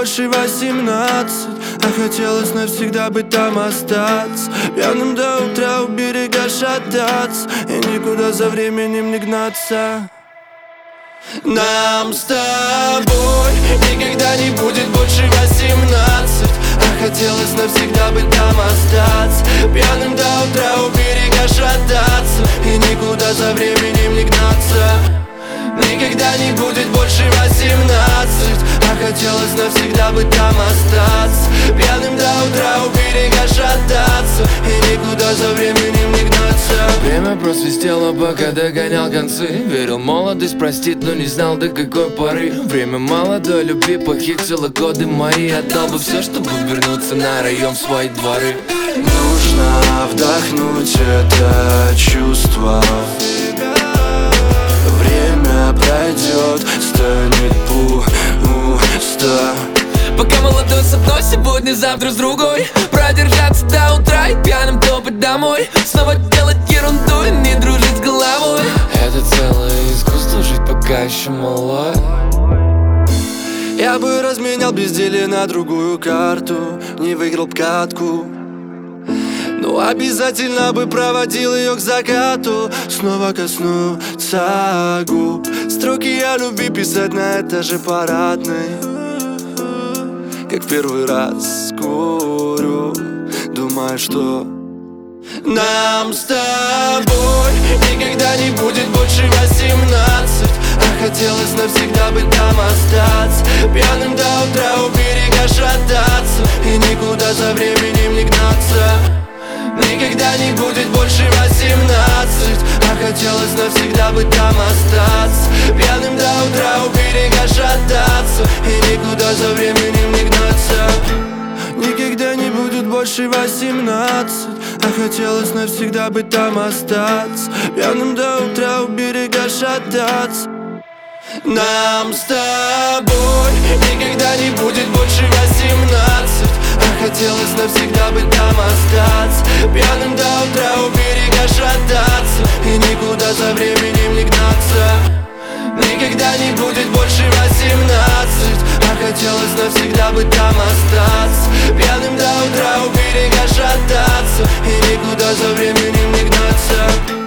больше 18, а хотелось навсегда быть там остаться. Пьяным до утра у берега шататься и никуда за временем не гнаться. Нам с тобой никогда не будет больше 18, а хотелось навсегда быть там остаться. Пьяным до утра у берега шататься и никуда за временем не гнаться. Никогда не будет больше 18, а хотелось навсегда быть там остаться. Пьяным до утра у берега шататься и никуда за временем не гнаться. Время просвистело, пока догонял концы. Верил, молодость простит, но не знал до какой поры. Время молодой любви похитило годы мои. Отдал бы все, чтобы вернуться на район в свои дворы. Нужно вдохнуть это чувство. Время пройдет, станет пусто. Пока молодой с одной, сегодня, завтра с другой. Продержаться до утра и пьяным топать домой. Снова делать ерунду и не дружить с головой. Это целое искусство, жить пока еще молодой. Я бы разменял безделие на другую карту, не выиграл б катку, но обязательно бы проводил ее к закату. Снова коснуться губ, строки о любви писать на этаже парадной. Как первый раз курю, думаю, что нам с тобой никогда не будет больше 18, а хотелось навсегда быть там остаться. Пьяным до утра у берега шататься и никуда за временем не гнаться. Никогда не будет больше 18, а хотелось навсегда быть там остаться. Пьяным до утра у берега шататься и никуда за временем не гнаться. Никогда не будет больше 18, а хотелось навсегда быть там остаться. Пьяным до утра у берега шататься. Нам с тобой никогда не будет больше 18, а хотелось навсегда быть там остаться. Пьяным до утра у берега шататься и никуда за временем не гнаться. Никогда не будет больше 18, а хотелось навсегда быть там остаться. Пьяным до утра у берега шататься и никуда за временем не гнаться.